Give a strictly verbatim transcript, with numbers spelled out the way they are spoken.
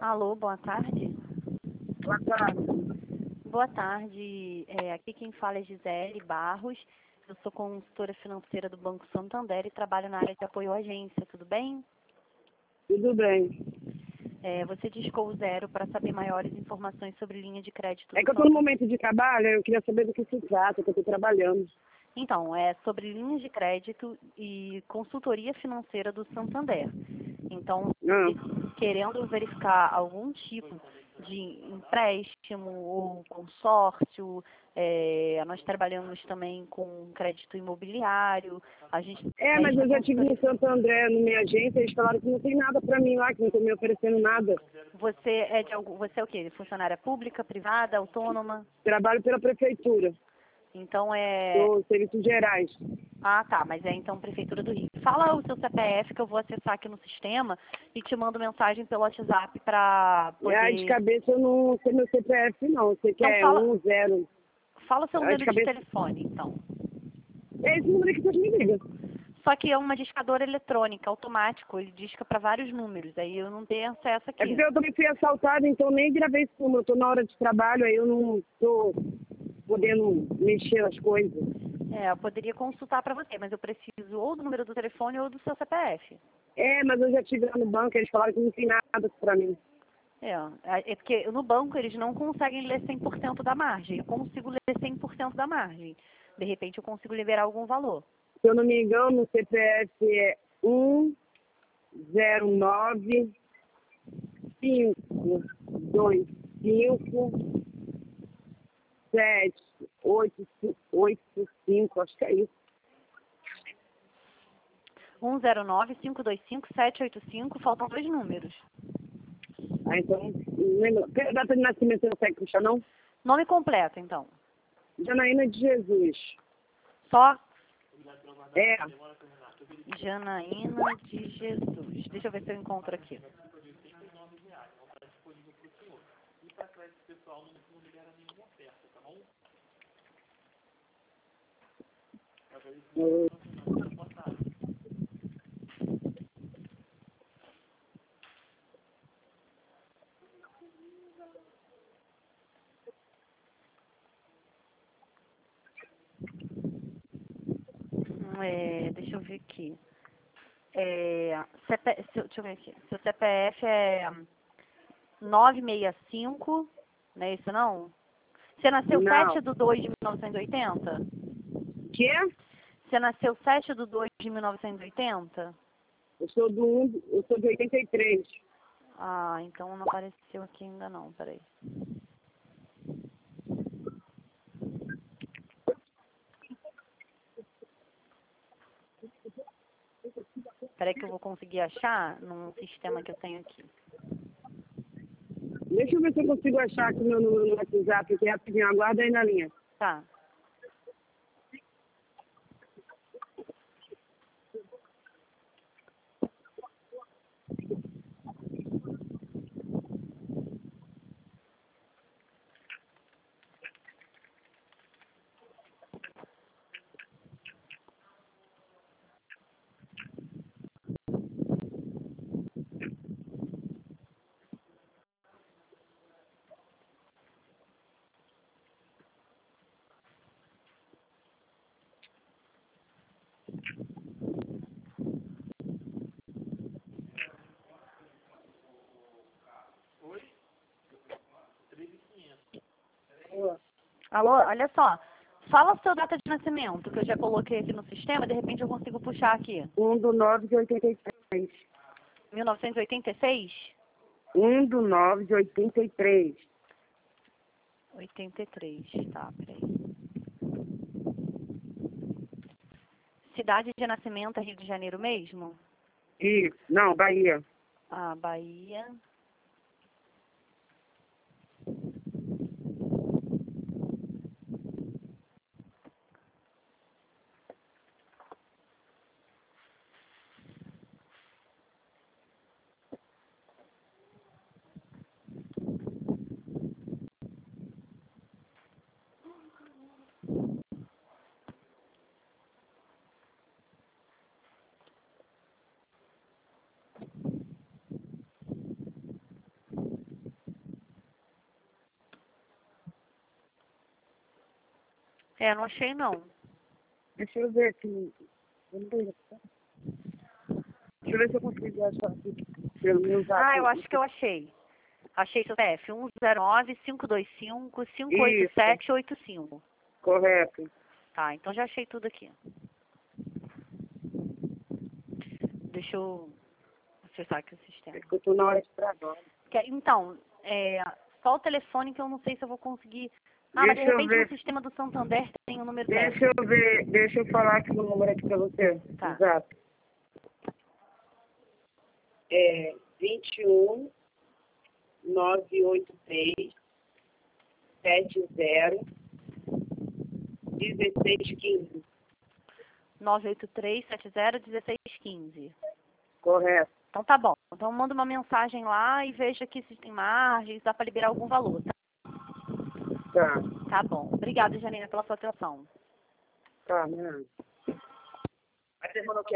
Alô, boa tarde. Boa tarde. Boa tarde. É, aqui quem fala é Gisele Barros. Eu sou consultora financeira do Banco Santander e trabalho na área de apoio à agência. Tudo bem? Tudo bem. É, você discou o zero para saber maiores informações sobre linha de crédito É do que eu estou no Santander. momento de trabalho, eu queria saber do que se trata, que eu estou trabalhando. Então, é sobre linhas de crédito e consultoria financeira do Santander. Então, Ah, querendo verificar algum tipo de empréstimo ou consórcio, é, nós trabalhamos também com crédito imobiliário, a gente é, mas presta eu já tive no consultoria. Santo André, na minha agência, eles falaram que não tem nada para mim lá, que não estão me oferecendo nada. Você é de algum, você é o quê? Funcionária pública, privada, autônoma? Trabalho pela prefeitura, Então é. sou serviços gerais. Ah, tá, mas é então Prefeitura do Rio. Fala o seu C P F que eu vou acessar aqui no sistema e te mando mensagem pelo WhatsApp para E aí de poder. cabeça eu não sei meu C P F não, eu sei que Então é fala, um zero. fala o seu Aí de número de cabeça, telefone, então. é esse número aqui que você me liga. Só que é uma discadora eletrônica, automático, ele disca para vários números, aí eu não tenho acesso É aqui. porque eu também fui assaltada, então nem gravei esse número, eu estou na hora de trabalho, aí eu não estou podendo mexer as coisas. É, eu poderia consultar para você, mas eu preciso ou do número do telefone ou do seu C P F. É, mas eu já estive lá no banco, eles falaram que não tem nada pra mim. É, é porque no banco eles não conseguem ler cem por cento da margem. Eu consigo ler cem por cento da margem. De repente eu consigo liberar algum valor. Se eu não me engano, o C P F é um zero nove cinco dois cinco sete oito oito cinco, acho que é isso. um zero nove, cinco dois cinco, sete oito cinco, faltam dois números. Ah, então, não lembro. Que data de nascimento você não consegue puxar, não? Nome completo, então. Janaína de Jesus. Só É, Janaína de Jesus. Deixa eu ver se eu encontro aqui. Hum, é, deixa eu ver aqui. É, C P, seu- deixa eu ver aqui. Seu C P F é nove seis cinco, não é isso não? Você nasceu não. sete de dois de mil novecentos e oitenta? Que? Você nasceu sete de dois de mil novecentos e oitenta? Eu sou do um, eu sou de oitenta e três. Ah, então não apareceu aqui ainda não, peraí. Peraí que eu vou conseguir achar num sistema que eu tenho aqui. Deixa eu ver se eu consigo achar aqui meu número no WhatsApp, aqui rapidinho. Aguarda aí na linha. Tá. Alô, olha só. Fala a sua data de nascimento, que eu já coloquei aqui no sistema, de repente eu consigo puxar aqui. um do nove de oitenta e três. mil novecentos e oitenta e seis? um do nove de oitenta e três. oitenta e três, tá, peraí. Cidade de nascimento é Rio de Janeiro mesmo? Isso. Não, Bahia. Ah, Bahia. É, não achei não. Deixa eu ver aqui. Eu não tenho. Deixa eu ver se eu consigo achar aqui. Pelo meu zap. Ah, eu acho que eu achei. Achei seu C P F, um zero nove, cinco dois cinco, cinco oito sete oito cinco. Correto. Tá, então já achei tudo aqui. Deixa eu acessar aqui o sistema. É que eu tô na hora de trabalho. Que- Então, é, só o telefone que eu não sei se eu vou conseguir. Ah, mas de Deixa eu repente no ver. sistema do Santander tem o número Deixa certo. eu ver. Deixa eu falar aqui o número aqui pra você. Tá. Exato. É vinte e um, nove oito três, sete zero, dezesseis quinze. nove oito três, sete zero, um seis um cinco. Correto. Então tá bom. Então manda uma mensagem lá e veja aqui se tem margem, se dá para liberar algum valor, tá? Tá. Tá bom. Obrigada, Janina, pela sua atenção. Tá, né? Aí você falou que